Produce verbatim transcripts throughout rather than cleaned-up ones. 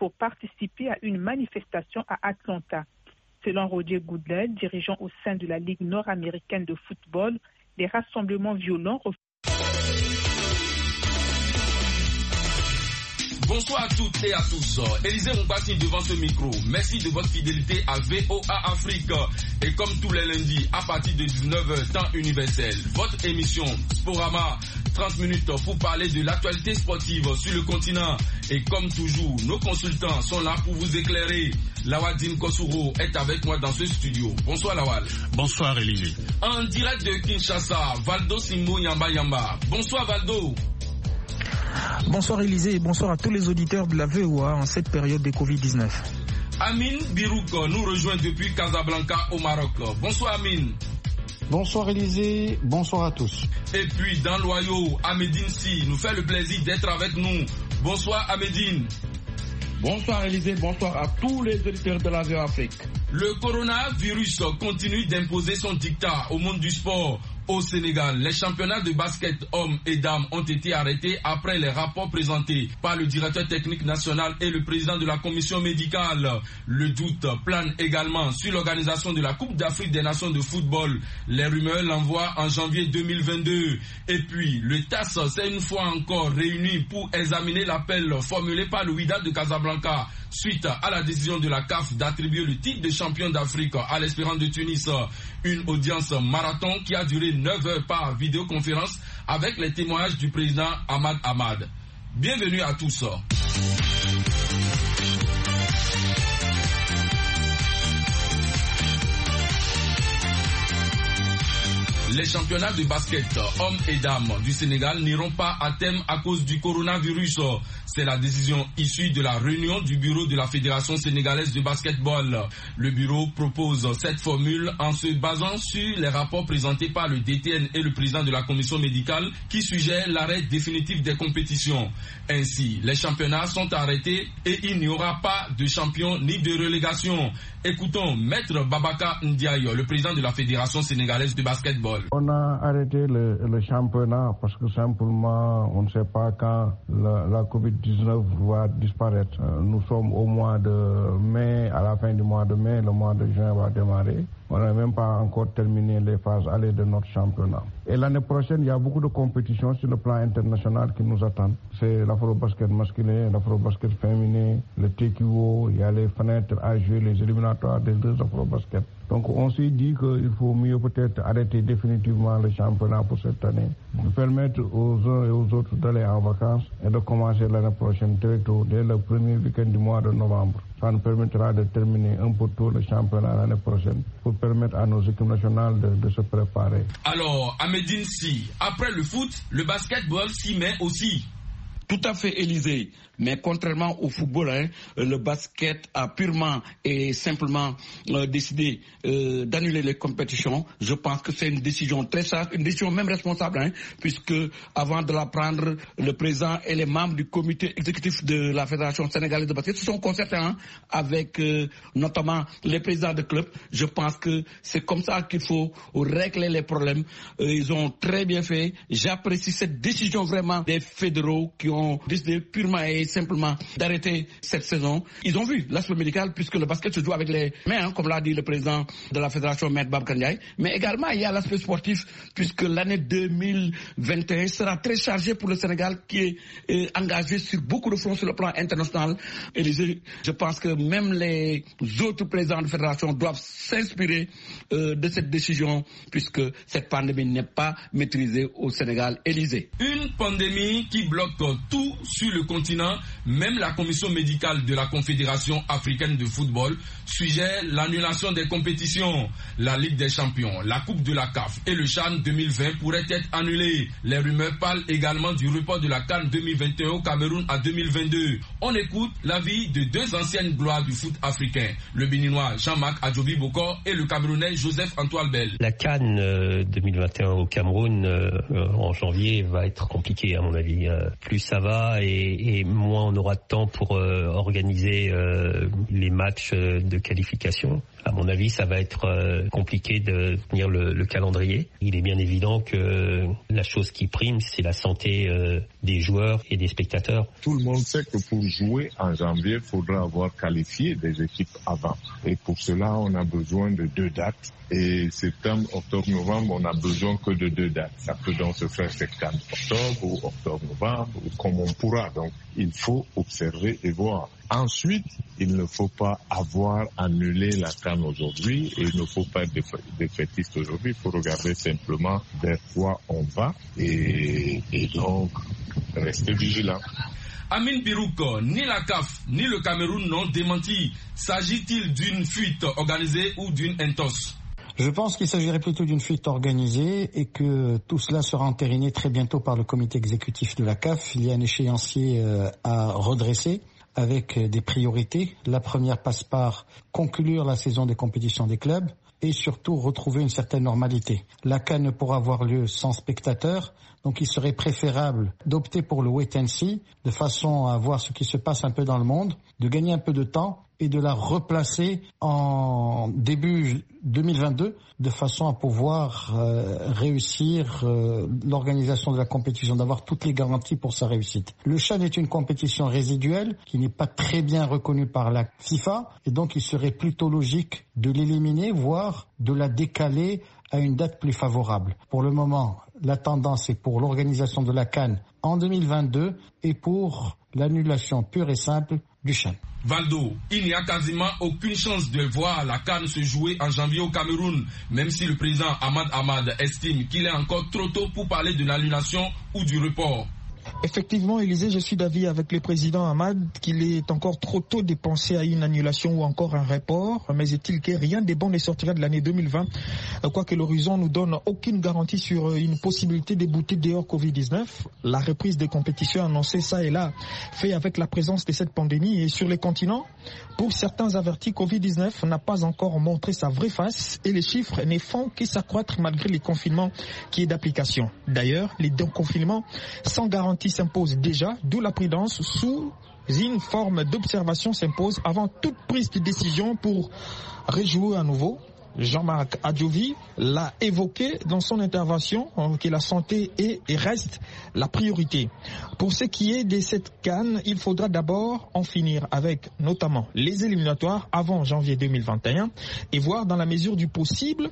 pour participer à une manifestation à Atlanta. Selon Roger Goodell, dirigeant au sein de la Ligue nord-américaine de football, les rassemblements violents. Bonsoir à toutes et à tous. Élisée Moukassi devant ce micro. Merci de votre fidélité à V O A Afrique. Et comme tous les lundis, à partir de dix-neuf heures, temps universel, votre émission Sporama, trente minutes pour parler de l'actualité sportive sur le continent. Et comme toujours, nos consultants sont là pour vous éclairer. Lawal Dim Kosuro est avec moi dans ce studio. Bonsoir Lawal. Bonsoir Élisée. En direct de Kinshasa, Valdo Simbo Yamba Yamba. Bonsoir Valdo. Bonsoir Élisée et bonsoir à tous les auditeurs de la V O A en cette période de covid dix-neuf. Amin Birouk nous rejoint depuis Casablanca au Maroc. Bonsoir Amin. Bonsoir Élisée, bonsoir à tous. Et puis dans l'Oyo, Amédine Si nous fait le plaisir d'être avec nous. Bonsoir Amédine. Bonsoir Élisée, bonsoir à tous les auditeurs de la V O A Afrique. Le coronavirus continue d'imposer son dictat au monde du sport. Au Sénégal, les championnats de basket hommes et dames ont été arrêtés après les rapports présentés par le directeur technique national et le président de la commission médicale. Le doute plane également sur l'organisation de la Coupe d'Afrique des Nations de football. Les rumeurs l'envoient en janvier deux mille vingt-deux. Et puis, le T A S s'est une fois encore réuni pour examiner l'appel formulé par le Wydad de Casablanca suite à la décision de la C A F d'attribuer le titre de champion d'Afrique à l'Espérance de Tunis. Une audience marathon qui a duré neuf heures par vidéoconférence avec les témoignages du président Ahmad Ahmad. Bienvenue à tous. Les championnats de basket hommes et dames du Sénégal n'iront pas à terme à cause du coronavirus. C'est la décision issue de la réunion du bureau de la Fédération sénégalaise de basketball. Le bureau propose cette formule en se basant sur les rapports présentés par le D T N et le président de la commission médicale qui suggère l'arrêt définitif des compétitions. Ainsi, les championnats sont arrêtés et il n'y aura pas de champion ni de relégation. Écoutons Maître Babaka Ndiaye, le président de la Fédération sénégalaise de basketball. On a arrêté le, le championnat parce que simplement on ne sait pas quand la, la covid dix-neuf va disparaître. Nous sommes au mois de mai, à la fin du mois de mai, le mois de juin va démarrer. On n'a même pas encore terminé les phases allées de notre championnat. Et l'année prochaine, il y a beaucoup de compétitions sur le plan international qui nous attendent. C'est l'afro-basket masculin, l'afro-basket féminin, le T Q O, il y a les fenêtres à jouer, les éliminatoires des deux afro-basket. Donc on s'est dit qu'il faut mieux peut-être arrêter définitivement le championnat pour cette année, de permettre aux uns et aux autres d'aller en vacances et de commencer l'année prochaine très tôt, dès le premier week-end du mois de novembre. Ça nous permettra de terminer un peu tôt le championnat l'année prochaine pour permettre à nos équipes nationales de, de se préparer. Alors, Amédine Si, après le foot, le basketball s'y met aussi. Tout à fait, Élisée. Mais contrairement au football, hein, le basket a purement et simplement euh, décidé euh, d'annuler les compétitions. Je pense que c'est une décision très sage, une décision même responsable, hein, puisque avant de la prendre, le président et les membres du comité exécutif de la Fédération sénégalaise de basket se sont concertés hein, avec euh, notamment les présidents de clubs. Je pense que c'est comme ça qu'il faut régler les problèmes. Euh, ils ont très bien fait. J'apprécie cette décision vraiment des fédéraux qui ont décidé purement et simplement d'arrêter cette saison. Ils ont vu l'aspect médical puisque le basket se joue avec les mains, hein, comme l'a dit le président de la fédération, Maître Babacar Ndiaye. Mais également, il y a l'aspect sportif puisque l'année deux mille vingt et un sera très chargée pour le Sénégal qui est euh, engagé sur beaucoup de fronts sur le plan international. Et les, je pense que même les autres présidents de fédération doivent s'inspirer euh, de cette décision puisque cette pandémie n'est pas maîtrisée au Sénégal. Élysée. Une pandémie qui bloque tout sur le continent. Même la commission médicale de la Confédération africaine de football suggère l'annulation des compétitions. La Ligue des champions, la Coupe de la C A F et le CHAN deux mille vingt pourraient être annulés. Les rumeurs parlent également du report de la CAN deux mille vingt et un au Cameroun à deux mille vingt-deux. On écoute l'avis de deux anciennes gloires du foot africain, le Béninois Jean-Marc Adjobi Bokor et le Camerounais Joseph Antoine Bell. La CAN euh, deux mille vingt et un au Cameroun euh, en janvier va être compliquée à mon avis. Euh, plus ça va et, et moins on aura de temps pour euh, organiser euh, les matchs de qualification. À mon avis, ça va être euh, compliqué de tenir le, le calendrier. Il est bien évident que la chose qui prime, c'est la santé euh, des joueurs et des spectateurs. Tout le monde sait que pour jouer en janvier, il faudra avoir qualifié des équipes avant. Et pour cela, on a besoin de deux dates. Et septembre, octobre, novembre, on n'a besoin que de deux dates. Ça peut donc se faire septembre, octobre ou octobre, novembre, ou comme on pourra. Donc, il faut observer et voir. Ensuite, il ne faut pas avoir annulé la CAN aujourd'hui et il ne faut pas être défaitiste aujourd'hui. Il faut regarder simplement vers quoi on va et, et donc rester vigilant. Amine Birouk, ni la C A F ni le Cameroun n'ont démenti. S'agit-il d'une fuite organisée ou d'une entorse? Je pense qu'il s'agirait plutôt d'une fuite organisée et que tout cela sera entériné très bientôt par le comité exécutif de la C A F. Il y a un échéancier à redresser avec des priorités. La première passe par conclure la saison des compétitions des clubs et surtout retrouver une certaine normalité. La CAN ne pourra avoir lieu sans spectateurs, donc il serait préférable d'opter pour le wait and see, de façon à voir ce qui se passe un peu dans le monde, de gagner un peu de temps et de la replacer en début deux mille vingt-deux de façon à pouvoir euh, réussir euh, l'organisation de la compétition, d'avoir toutes les garanties pour sa réussite. Le CHAN est une compétition résiduelle qui n'est pas très bien reconnue par la FIFA et donc il serait plutôt logique de l'éliminer, voire de la décaler à une date plus favorable. Pour le moment, la tendance est pour l'organisation de la CAN en deux mille vingt-deux et pour l'annulation pure et simple du CHAN. Valdo, il n'y a quasiment aucune chance de voir la CAN se jouer en janvier au Cameroun, même si le président Ahmad Ahmad estime qu'il est encore trop tôt pour parler de l'annulation ou du report. Effectivement, Élisée, je suis d'avis avec le président Ahmad qu'il est encore trop tôt de penser à une annulation ou encore un report, mais est-il que rien de bon ne sortira de l'année deux mille vingt, quoique l'horizon nous donne aucune garantie sur une possibilité de bouter dehors covid dix-neuf. La reprise des compétitions annoncée ça et là fait avec la présence de cette pandémie et sur les continents, pour certains avertis, covid dix-neuf n'a pas encore montré sa vraie face et les chiffres ne font que s'accroître malgré les confinements qui est d'application. D'ailleurs, les déconfinements sans garantie s'impose déjà, d'où la prudence sous une forme d'observation s'impose avant toute prise de décision pour rejouer à nouveau. Jean-Marc Adjovi l'a évoqué dans son intervention, que la santé est et reste la priorité. Pour ce qui est de cette CAN, il faudra d'abord en finir avec notamment les éliminatoires avant janvier deux mille vingt et un et voir dans la mesure du possible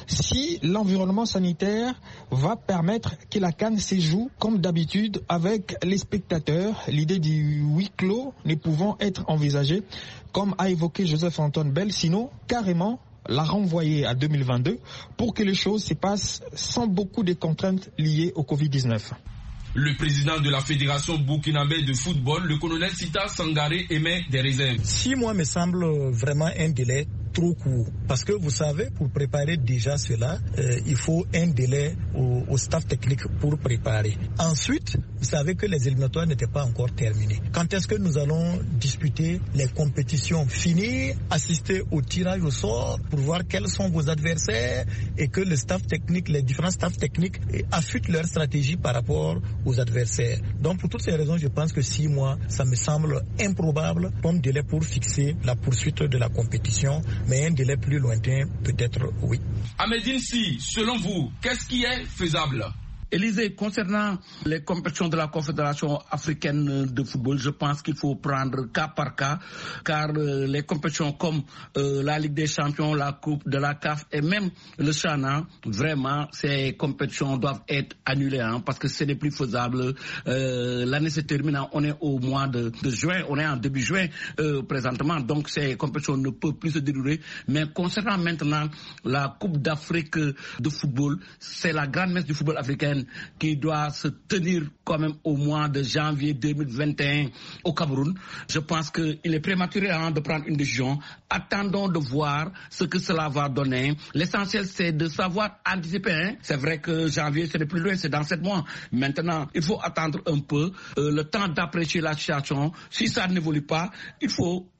si l'environnement sanitaire va permettre que la CAN se joue comme d'habitude avec les spectateurs. L'idée du huis clos ne pouvant être envisagée, comme a évoqué Joseph-Antoine Bell, sinon carrément la renvoyer à deux mille vingt-deux pour que les choses se passent sans beaucoup de contraintes liées au covid dix-neuf. Le président de la Fédération burkinabé de football, le colonel Sita Sangaré, émet des réserves. Six mois me semble vraiment un délai trop court. Parce que vous savez, pour préparer déjà cela, euh, il faut un délai au, au staff technique pour préparer. Ensuite, vous savez que les éliminatoires n'étaient pas encore terminés. Quand est-ce que nous allons disputer les compétitions, finir, assister au tirage au sort pour voir quels sont vos adversaires et que le staff technique, les différents staffs techniques affûtent leur stratégie par rapport aux adversaires. Donc pour toutes ces raisons, je pense que six mois, ça me semble improbable comme délai pour fixer la poursuite de la compétition, mais un délai plus lointain, peut-être oui. Ahmedine Si, selon vous, qu'est-ce qui est faisable ? Élisée, concernant les compétitions de la Confédération africaine de football, je pense qu'il faut prendre cas par cas, car euh, les compétitions comme euh, la Ligue des Champions, la Coupe de la C A F et même le CHAN, hein, vraiment, ces compétitions doivent être annulées, hein, parce que ce n'est plus faisable. Euh, l'année se termine, on est au mois de, de juin, on est en début juin euh, présentement, donc ces compétitions ne peuvent plus se dérouler. Mais concernant maintenant la Coupe d'Afrique de football, c'est la grande messe du football africain qui doit se tenir quand même au mois de janvier deux mille vingt et un au Cameroun. Je pense qu'il est prématuré hein, de prendre une décision. Attendons de voir ce que cela va donner. L'essentiel, c'est de savoir anticiper. Hein. C'est vrai que janvier, ce n'est plus loin, c'est dans sept mois. Maintenant, il faut attendre un peu, euh, le temps d'apprécier la situation. Si ça n'évolue pas, il faut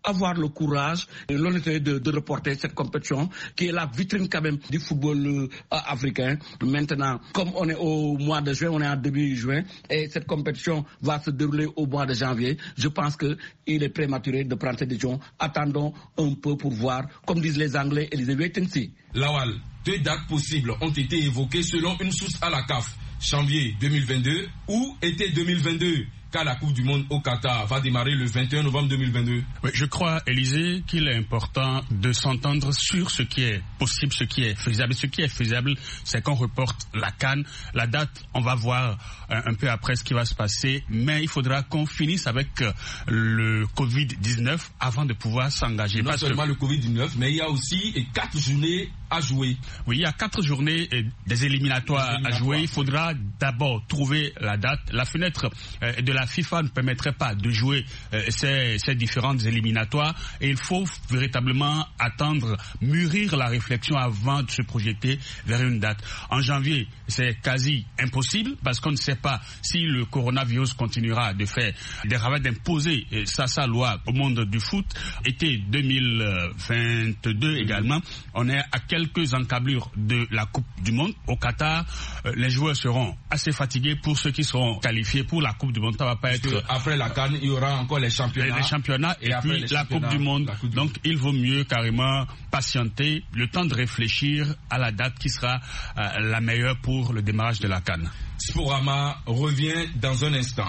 avoir le courage et l'honnêteté de, de reporter cette compétition qui est la vitrine quand même du football euh, africain. Maintenant, comme on est au mois de juin, on est en début juin et cette compétition va se dérouler au mois de janvier. Je pense qu'il est prématuré de prendre cette décision. Attendons un peu pour voir, comme disent les Anglais, et les wait and see. Lawal, deux dates possibles ont été évoquées selon une source à la C A F. Janvier deux mille vingt-deux ou été deux mille vingt-deux, car la Coupe du Monde au Qatar va démarrer le vingt et un novembre deux mille vingt-deux. Oui, je crois, Élisée, qu'il est important de s'entendre sur ce qui est possible, ce qui est faisable. Ce qui est faisable, c'est qu'on reporte la CAN. La date, on va voir un, un peu après ce qui va se passer, mais il faudra qu'on finisse avec le covid dix-neuf avant de pouvoir s'engager. Non Parce seulement que... le covid dix-neuf, mais il y a aussi quatre journées à jouer. Oui, il y a quatre journées et des éliminatoires, éliminatoires à jouer. Il faudra d'abord trouver la date. La fenêtre euh, de la FIFA ne permettrait pas de jouer euh, ces, ces différentes éliminatoires et il faut véritablement attendre, mûrir la réflexion avant de se projeter vers une date. En janvier, c'est quasi impossible parce qu'on ne sait pas si le coronavirus continuera de faire des ravages, d'imposer euh, sa, sa loi au monde du foot. Été deux mille vingt-deux également, on est à quelques encablures de la Coupe du Monde. Au Qatar, euh, les joueurs seront assez fatigués. Pour ceux qui seront qualifiés pour la Coupe du Monde, ça va pas être... Après la CAN, il y aura encore les championnats. Les, les championnats et, et puis la Coupe du Monde. Coupe du Donc monde. Il vaut mieux carrément patienter, le temps de réfléchir à la date qui sera euh, la meilleure pour le démarrage de la CAN. Sporama revient dans un instant.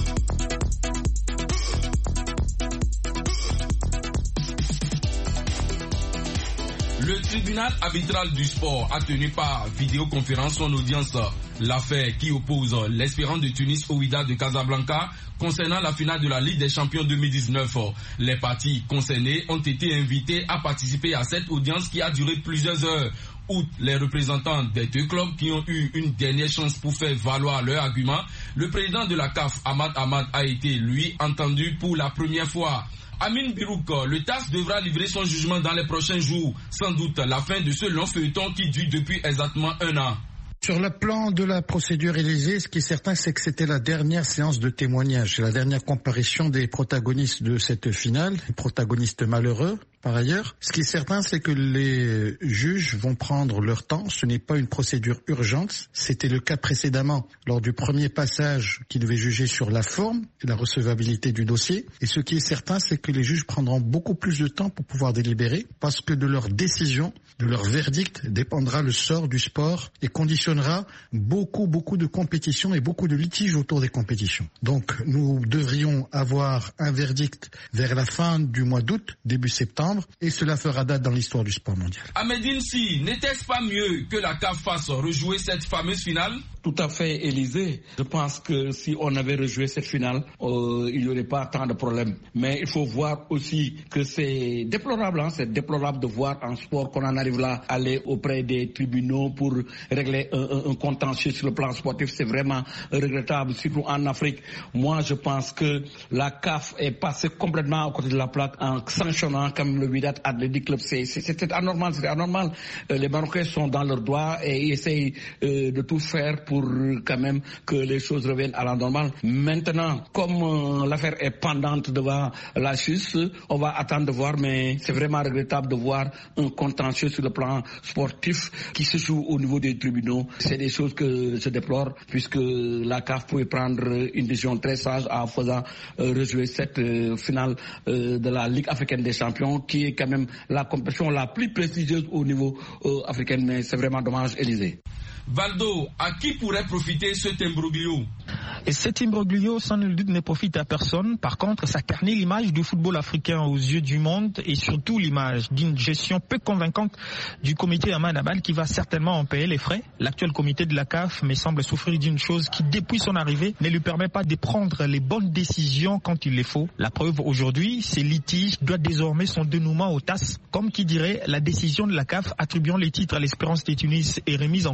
Le tribunal arbitral du sport a tenu par vidéoconférence son audience. L'affaire qui oppose l'Espérance de Tunis au Wydad de Casablanca concernant la finale de la Ligue des Champions deux mille dix-neuf. Les parties concernées ont été invités à participer à cette audience qui a duré plusieurs heures. Outre les représentants des deux clubs qui ont eu une dernière chance pour faire valoir leur argument, le président de la C A F, Ahmad Ahmad, a été, lui, entendu pour la première fois. Amin Birouk, le T A S devra livrer son jugement dans les prochains jours. Sans doute la fin de ce long feuilleton qui dure depuis exactement un an. Sur le plan de la procédure Élysée, ce qui est certain, c'est que c'était la dernière séance de témoignage, la dernière comparution des protagonistes de cette finale, les protagonistes malheureux. Par ailleurs, ce qui est certain, c'est que les juges vont prendre leur temps. Ce n'est pas une procédure urgente. C'était le cas précédemment lors du premier passage qui devait juger sur la forme et la recevabilité du dossier. Et ce qui est certain, c'est que les juges prendront beaucoup plus de temps pour pouvoir délibérer parce que de leur décision, de leur verdict dépendra le sort du sport et conditionnera beaucoup, beaucoup de compétitions et beaucoup de litiges autour des compétitions. Donc, nous devrions avoir un verdict vers la fin du mois d'août, début septembre. Et cela fera date dans l'histoire du sport mondial. Ahmedine Si, n'était-ce pas mieux que la C A F fasse rejouer cette fameuse finale? Tout à fait, Élysée. Je pense que si on avait rejoué cette finale, euh, il n'y aurait pas tant de problèmes. Mais il faut voir aussi que c'est déplorable, hein, c'est déplorable de voir en sport qu'on en arrive là, aller auprès des tribunaux pour régler un, un, un contentieux sur le plan sportif. C'est vraiment regrettable, surtout en Afrique. Moi, je pense que la C A F est passée complètement à côté de la plaque en sanctionnant comme le Wydad Athletic Club. C'est, c'est, c'était anormal, c'était anormal. Euh, les Marocains sont dans leurs droits et ils essayent euh, de tout faire pour quand même que les choses reviennent à la normale. Maintenant, comme euh, l'affaire est pendante devant la justice, on va attendre de voir, mais c'est vraiment regrettable de voir un contentieux sur le plan sportif qui se joue au niveau des tribunaux. C'est des choses que je déplore, puisque la C A F pouvait prendre une décision très sage en faisant euh, rejouer cette euh, finale euh, de la Ligue africaine des champions, qui est quand même la compétition la plus prestigieuse au niveau euh, africain, mais c'est vraiment dommage, Élysée. Valdo, à qui pourrait profiter cet imbroglio? Et cet imbroglio, sans nul doute, ne profite à personne. Par contre, ça ternit l'image du football africain aux yeux du monde et surtout l'image d'une gestion peu convaincante du comité Ahmad Ahmad qui va certainement en payer les frais. L'actuel comité de la C A F me semble souffrir d'une chose qui, depuis son arrivée, ne lui permet pas de prendre les bonnes décisions quand il les faut. La preuve aujourd'hui, ces litiges doivent désormais son dénouement au T A S. Comme qui dirait, la décision de la C A F attribuant les titres à l'Espérance de Tunis est remise en cause,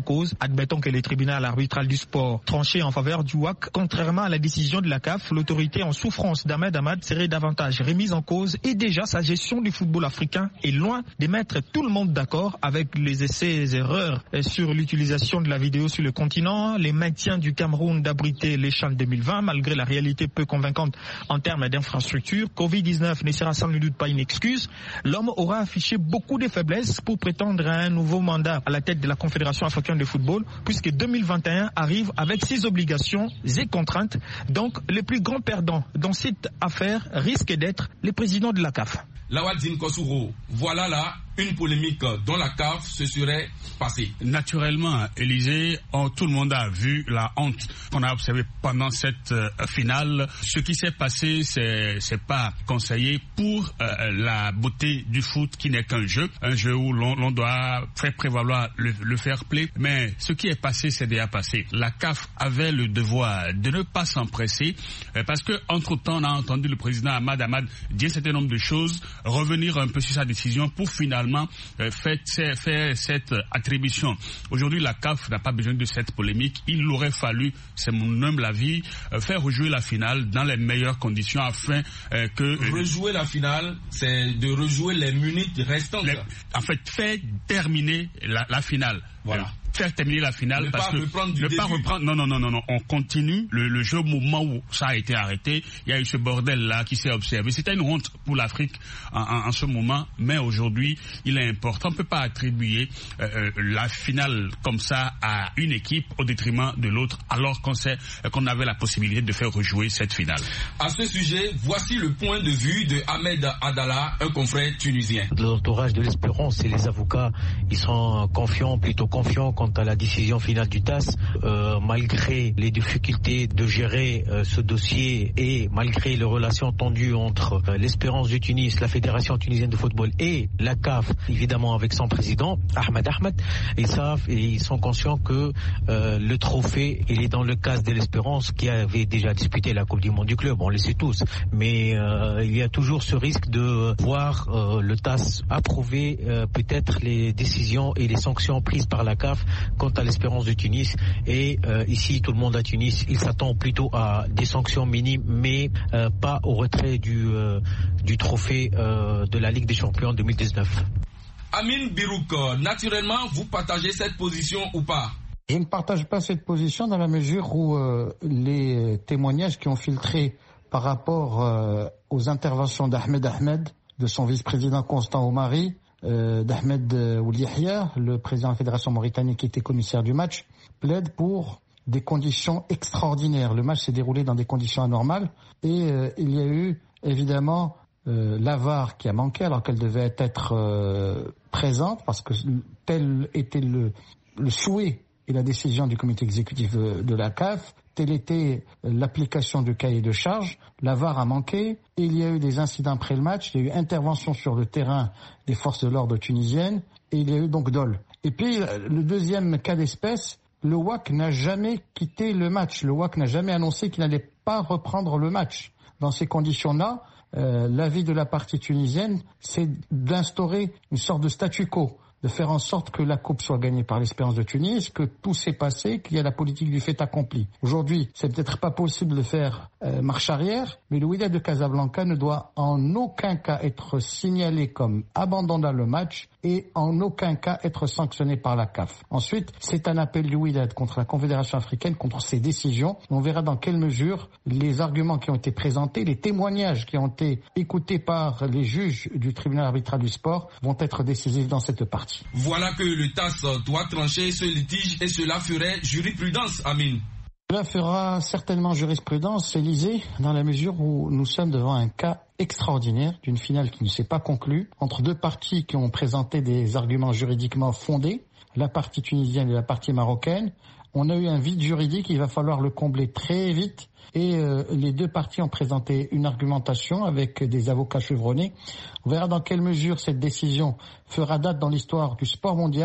Admettons que le tribunal arbitral du sport tranchait en faveur du W A C. Contrairement à la décision de la C A F, l'autorité en souffrance d'Ahmed Ahmad serait davantage remise en cause et déjà sa gestion du football africain est loin de mettre tout le monde d'accord avec les essais et erreurs sur l'utilisation de la vidéo sur le continent, les maintiens du Cameroun d'abriter les CHAN deux mille vingt malgré la réalité peu convaincante en termes d'infrastructures. covid dix-neuf ne sera sans doute pas une excuse. L'homme aura affiché beaucoup de faiblesses pour prétendre à un nouveau mandat à la tête de la Confédération africaine de football, puisque deux mille vingt et un arrive avec ses obligations et contraintes. Donc, les plus grands perdants dans cette affaire risquent d'être les présidents de la C A F. Lawadine Kossouro, voilà là une polémique dont la C A F se serait passée. Naturellement, Élysée, oh, tout le monde a vu la honte qu'on a observée pendant cette euh, finale. Ce qui s'est passé, c'est c'est pas conseillé pour euh, la beauté du foot qui n'est qu'un jeu, un jeu où l'on, l'on doit faire prévaloir le, le fair play. Mais ce qui est passé, c'est déjà passé. La C A F avait le devoir de ne pas s'empresser euh, parce que entre temps, on a entendu le président Ahmad Ahmad dire un certain nombre de choses, revenir un peu sur sa décision pour finalement euh, faire, faire cette attribution. Aujourd'hui, la C A F n'a pas besoin de cette polémique. Il aurait fallu, c'est mon humble avis, euh, faire rejouer la finale dans les meilleures conditions afin euh, que... Rejouer la finale, c'est de rejouer les minutes restantes. Les, en fait, faire terminer la, la finale. Voilà. Euh, faire terminer la finale ne parce pas que reprendre du ne début. pas reprendre non non non non non on continue le, le jeu au moment où ça a été arrêté. Il y a eu ce bordel là qui s'est observé. C'était une honte pour l'Afrique en, en, en ce moment, mais aujourd'hui il est important. On ne peut pas attribuer euh, la finale comme ça à une équipe au détriment de l'autre alors qu'on sait euh, qu'on avait la possibilité de faire rejouer cette finale. À ce sujet, voici le point de vue de Ahmed Adala, un confrère tunisien. L'entourage de l'Espérance et les avocats, ils sont confiants, plutôt confiants quant à la décision finale du T A S, euh, malgré les difficultés de gérer euh, ce dossier et malgré les relations tendues entre euh, l'Espérance du Tunis, la Fédération tunisienne de football et la C A F, évidemment avec son président, Ahmed Ahmad, ils savent et ils sont conscients que euh, le trophée, il est dans le cas de l'Espérance qui avait déjà disputé la Coupe du Monde du club, on le sait tous, mais euh, il y a toujours ce risque de voir euh, le T A S approuver euh, peut-être les décisions et les sanctions prises par la C A F quant à l'Espérance de Tunis. Et euh, ici, tout le monde à Tunis, il s'attend plutôt à des sanctions minimes, mais euh, pas au retrait du, euh, du trophée euh, de la Ligue des Champions deux mille dix-neuf. Amin Birouk, naturellement, vous partagez cette position ou pas? Je ne partage pas cette position dans la mesure où euh, les témoignages qui ont filtré par rapport euh, aux interventions d'Ahmed Ahmed, de son vice-président Constant Omari, Euh, d'Ahmed Ould Yahya, le président de la Fédération mauritanienne qui était commissaire du match, plaide pour des conditions extraordinaires. Le match s'est déroulé dans des conditions anormales et euh, il y a eu évidemment euh, la V A R qui a manqué alors qu'elle devait être euh, présente parce que tel était le, le souhait et la décision du comité exécutif de, de la C A F. Telle était l'application du cahier de charge. La V A R a manqué. Et il y a eu des incidents après le match. Il y a eu intervention sur le terrain des forces de l'ordre tunisiennes. Et il y a eu donc dol. Et puis, le deuxième cas d'espèce, le W A C n'a jamais quitté le match. Le W A C n'a jamais annoncé qu'il n'allait pas reprendre le match. Dans ces conditions-là, euh, l'avis de la partie tunisienne, c'est d'instaurer une sorte de statu quo, de faire en sorte que la coupe soit gagnée par l'Espérance de Tunis, que tout s'est passé, qu'il y a la politique du fait accompli. Aujourd'hui, c'est peut-être pas possible de faire euh, marche arrière, mais le Wydad de Casablanca ne doit en aucun cas être signalé comme abandonnant le match et en aucun cas être sanctionné par la C A F. Ensuite, c'est un appel du Wydad contre la Confédération africaine, contre ses décisions. On verra dans quelle mesure les arguments qui ont été présentés, les témoignages qui ont été écoutés par les juges du tribunal arbitral du sport vont être décisifs dans cette partie. Voilà que le T A S doit trancher ce litige et cela ferait jurisprudence, Amin. Cela fera certainement jurisprudence, Élysée, dans la mesure où nous sommes devant un cas extraordinaire d'une finale qui ne s'est pas conclue, entre deux parties qui ont présenté des arguments juridiquement fondés, la partie tunisienne et la partie marocaine. On a eu un vide juridique, il va falloir le combler très vite. Et euh, les deux parties ont présenté une argumentation avec des avocats chevronnés. On verra dans quelle mesure cette décision fera date dans l'histoire du sport mondial.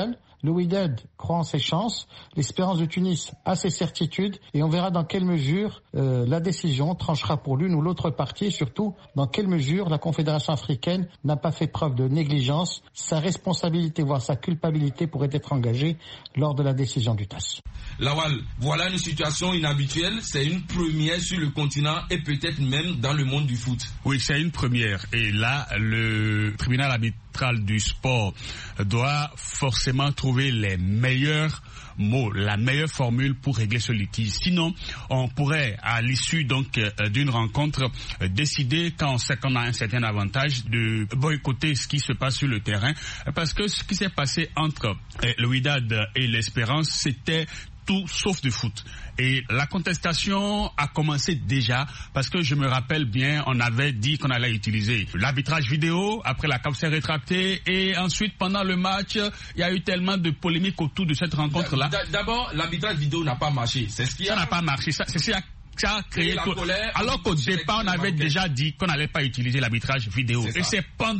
Le Wydad croit en ses chances, l'Espérance de Tunis a ses certitudes et on verra dans quelle mesure euh, la décision tranchera pour l'une ou l'autre partie et surtout dans quelle mesure la Confédération africaine n'a pas fait preuve de négligence. Sa responsabilité, voire sa culpabilité pourrait être engagée lors de la décision du T A S. Lawal, voilà une situation inhabituelle, c'est une première sur le continent et peut-être même dans le monde du foot. Oui, c'est une première et là, le tribunal arbitral du sport doit forcément trouver les meilleurs mots, la meilleure formule pour régler ce litige. Sinon, on pourrait, à l'issue donc euh, d'une rencontre, euh, décider, quand on sait qu'on a un certain avantage, de boycotter ce qui se passe sur le terrain, parce que ce qui s'est passé entre euh, le Wydad et l'Espérance, c'était tout sauf du foot. Et la contestation a commencé déjà parce que je me rappelle bien, on avait dit qu'on allait utiliser l'arbitrage vidéo, après la C A F s'est rétractée et ensuite pendant le match, il y a eu tellement de polémiques autour de cette rencontre-là. D'abord, l'arbitrage vidéo n'a pas marché. C'est ce qui Ça a... n'a pas marché. Ça, c'est ce qui a ça a créé tout. Colère, alors qu'au départ on avait déjà dit qu'on n'allait pas utiliser l'arbitrage vidéo. Et c'est pendant